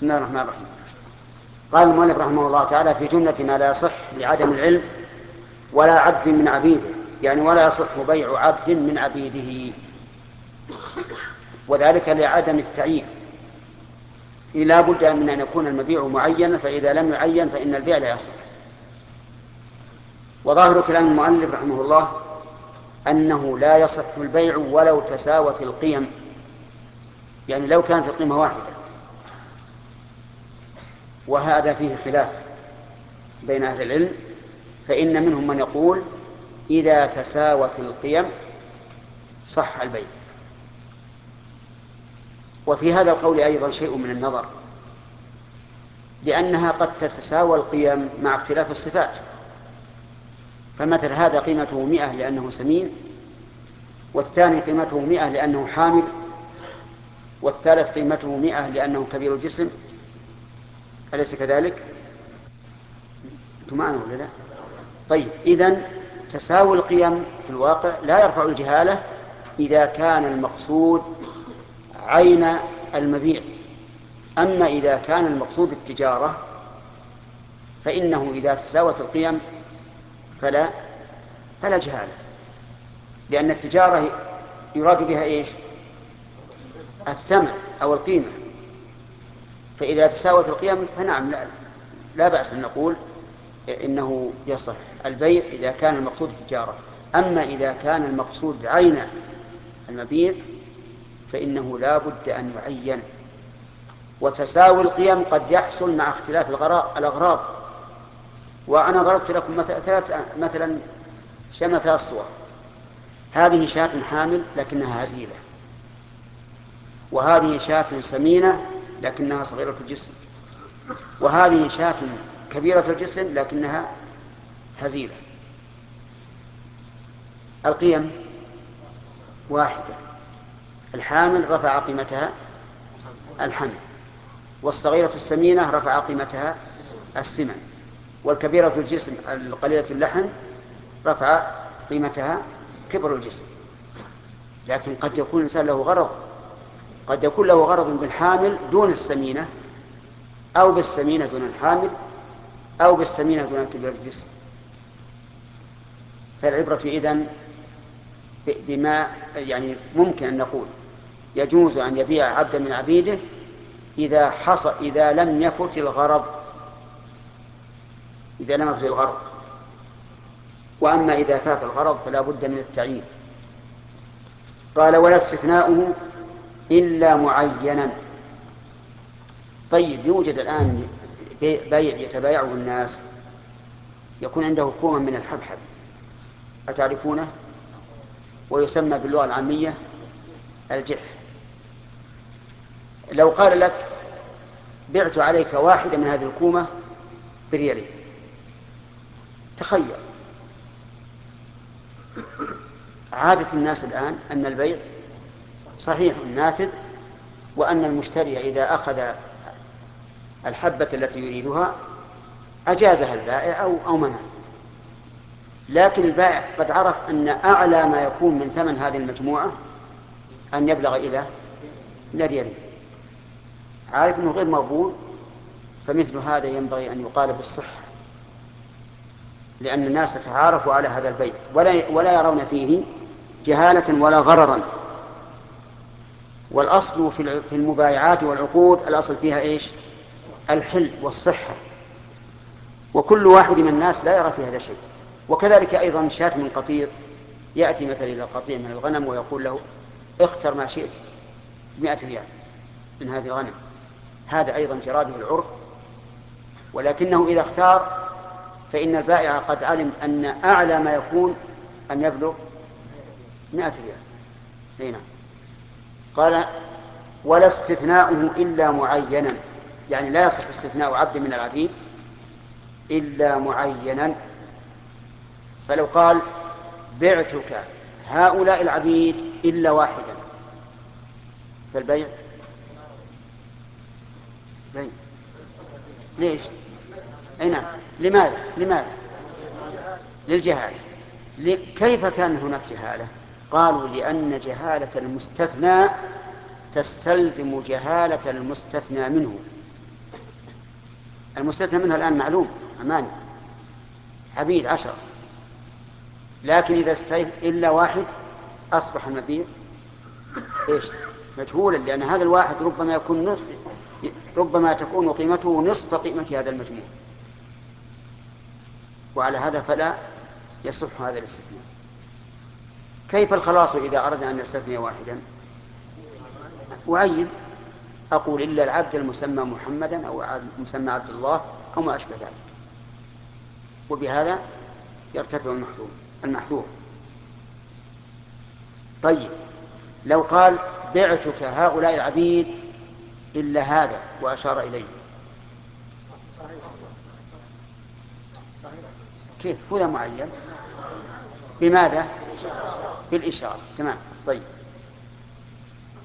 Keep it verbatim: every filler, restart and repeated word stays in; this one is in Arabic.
بسم الله الرحمن الرحيم. قال المؤلف رحمه الله تعالى في جملة ما لا يصح لعدم العلم ولا عبد من عبيده، يعني ولا يصح بيع عبد من عبيده، وذلك لعدم التعيين. لا بد من أن يكون المبيع معينا، فإذا لم يعين فإن البيع لا يصح. وظاهر كلام المؤلف رحمه الله أنه لا يصح البيع ولو تساوت القيم، يعني لو كانت القيمة واحدة، وهذا فيه خلاف بين أهل العلم، فإن منهم من يقول إذا تساوت القيم صح البيع. وفي هذا القول أيضا شيء من النظر، لأنها قد تتساوى القيم مع اختلاف الصفات. فمثل هذا قيمته مئة لأنه سمين، والثاني قيمته مئة لأنه حامل، والثالث قيمته مئة لأنه كبير الجسم. أليس كذلك؟ أنتم معنا ولا لا؟ طيب، إذن تساوي القيم في الواقع لا يرفع الجهالة إذا كان المقصود عين المبيع. أما إذا كان المقصود التجارة فإنه إذا تساوت القيم فلا فلا جهالة، لأن التجارة يراد بها إيش؟ الثمن أو القيمة. فإذا تساوت القيم فنعم، لا, لا بأس أن نقول إنه يصح البيع إذا كان المقصود التجارة. أما إذا كان المقصود عين المبيع فإنه لا بد أن يعين. وتساوي القيم قد يحصل مع اختلاف الأغراض. وأنا ضربت لكم مثلا مثلا شمث صور. هذه شاة حامل لكنها هزيلة، وهذه شاة سمينة لكنها صغيرة الجسم، وهذه شاة كبيرة الجسم لكنها هزيلة. القيم واحدة، الحامل رفع قيمتها الحمل، والصغيرة السمينة رفع قيمتها السمن، والكبيرة الجسم القليلة اللحم رفع قيمتها كبر الجسم. لكن قد يكون الإنسان له غرض، قد يكون له غرض بالحامل دون السمينة، أو بالسمينة دون الحامل، أو بالسمينة دون كبر الجسم. فالعبرة إذن بما يعني ممكن أن نقول يجوز أن يبيع عبدا من عبيده إذا حصل إذا لم يفت الغرض إذا لم يفت الغرض وأما إذا فات الغرض فلا بد من التعيين. قال ولا استثناؤه إلا معينا. طيب، يوجد الآن بيع يتبايعه الناس، يكون عنده كوما من الحبحب، أتعرفونه؟ ويسمى باللغة العامية الجح. لو قال لك بعت عليك واحدة من هذه الكومة بريالين، تخيل. عادة الناس الآن أن البيع صحيح نافذ، وأن المشتري إذا أخذ الحبة التي يريدها أجازها البائع أو أو منع. لكن البائع قد عرف أن أعلى ما يكون من ثمن هذه المجموعة أن يبلغ إلى ريالين، عارف أنه غير مقبول. فمثل هذا ينبغي أن يقال بالصحة، لأن الناس تتعارفوا على هذا البيع ولا ولا يرون فيه جهالة ولا غررا. والأصل في المبايعات والعقود الأصل فيها إيش؟ الحل والصحة، وكل واحد من الناس لا يرى في هذا شيء. وكذلك أيضا شاة من قطيع، يأتي مثلا إلى قطيع من الغنم ويقول له اختر ما شئت مئة ريال من هذه الغنم، هذا أيضا جرى به العرف. ولكنه إذا اختار فإن البائع قد علم أن أعلى ما يكون أن يبلغ مئة ريال. هنا قال ولا استثناؤه إلا معينا، يعني لا يصح استثناء عبد من العبيد إلا معينا. فلو قال بعتك هؤلاء العبيد إلا واحدا فالبيع بيع. ليش؟ هنا لماذا؟ لماذا؟ للجهالة. كيف كان هناك جهالة؟ قالوا لأن جهالة المستثنى تستلزم جهالة المستثنى منه. المستثنى منها الآن معلوم أماني عبيد عشر، لكن إذا استيت إلا واحد أصبح المبيع إيش مجهولا، لأن هذا الواحد ربما يكون ربما تكون قيمته نصف قيمة هذا المجموع، وعلى هذا فلا يصح هذا الاستثناء. كيف الخلاص إذا أردنا أن نستثني واحدا؟ أعين أقول إلا العبد المسمى محمدا أو المسمى عبد الله أو ما أشبه ذلك، وبهذا يرتفع المحذور المحذور. طيب لو قال بعتك هؤلاء العبيد إلا هذا وأشار إليه، كيف هنا معين؟ بماذا؟ بالإشارة. تمام. طيب